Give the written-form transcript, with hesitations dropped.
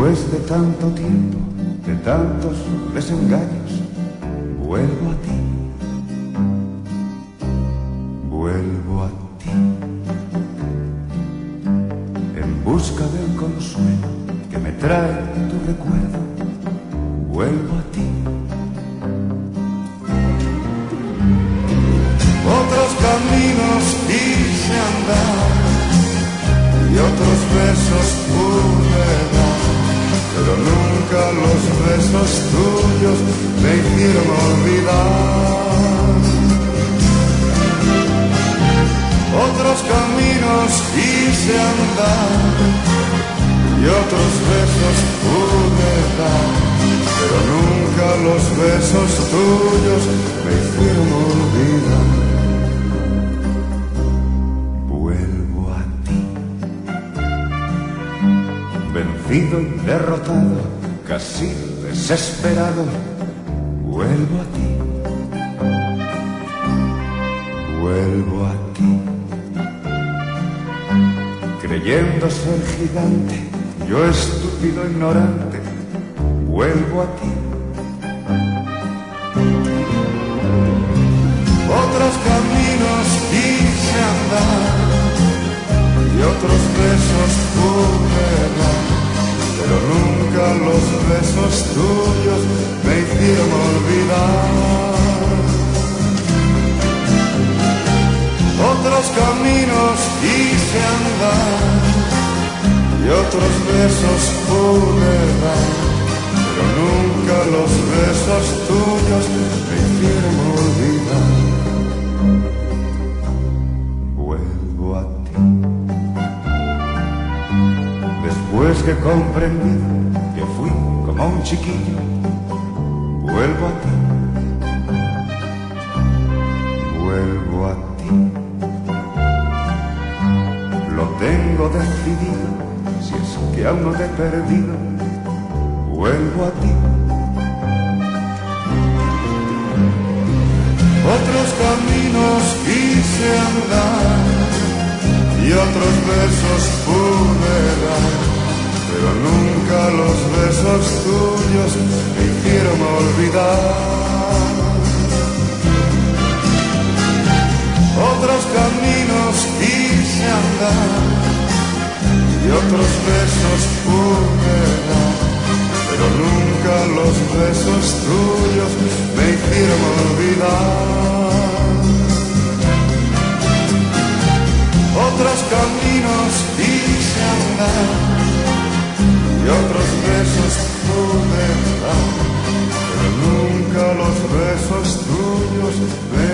Después de tanto tiempo, de tantos desengaños, vuelvo a ti, vuelvo a ti, en busca del consuelo que me trae tu recuerdo, vuelvo a ti. Otros caminos quise andar y otros besos pude dar, pero nunca los besos tuyos me hicieron olvidar. Otros caminos quise andar y otros besos pude dar, pero nunca los besos tuyos me hicieron olvidar. Vuelvo a ti, vencido y derrotado, casi desesperado, vuelvo a ti, vuelvo a ti. Creyendo ser gigante, yo estúpido ignorante, vuelvo a ti. Otros caminos quise andar y otros besos pude dar, pero nunca los besos tuyos me hicieron olvidar. Otros caminos quise andar y otros besos pude dar, pero nunca los besos tuyos me hicieron olvidar. Vuelvo a ti, después que comprendí que fui como un chiquillo, vuelvo a ti, vuelvo a ti. Lo tengo decidido, si es que aún no te he perdido, vuelvo a ti. Otros caminos quise andar y otros besos pude dar, pero nunca los besos tuyos me hicieron olvidar. Otros caminos quise andar y otros besos pude dar, pero nunca los besos tuyos me hicieron olvidar. Otros caminos quise andar y otros besos pude dar, pero nunca los besos tuyos me